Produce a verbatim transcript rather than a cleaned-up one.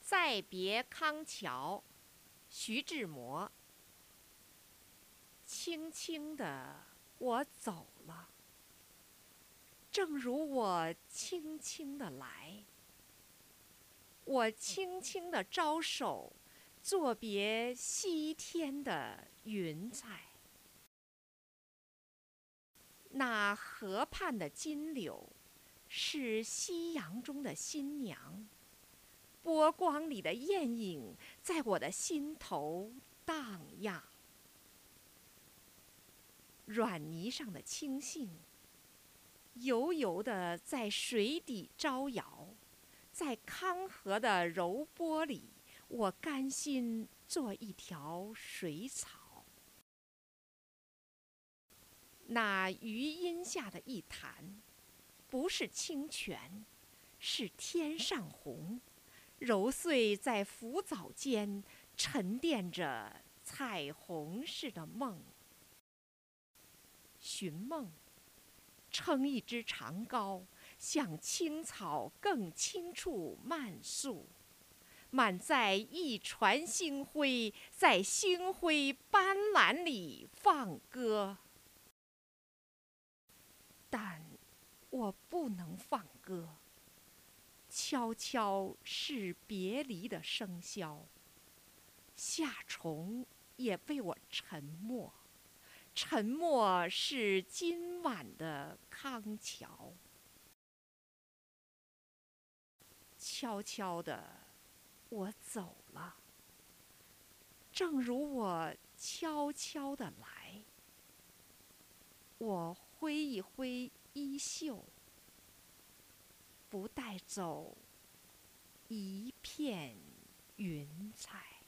再别康桥，徐志摩。轻轻地我走了，正如我轻轻地来。我轻轻地招手，作别西天的云彩。那河畔的金柳，是夕阳中的新娘，波光里的艳影，在我的心头荡漾。软泥上的青荇，悠悠地在水底招摇，在康河的柔波里，我甘心做一条水草。那余荫下的一潭，不是清泉，是天上虹，揉碎在浮藻间，沉淀着彩虹似的梦。寻梦，撑一支长篙，向青草更青处漫溯，满载一船星辉，在星辉斑斓里放歌。但我不能放歌，悄悄是别离的笙箫，夏虫也被我沉默。沉默是今晚的康桥。悄悄地我走了，正如我悄悄地来。我挥一挥衣袖，不带走一片云彩。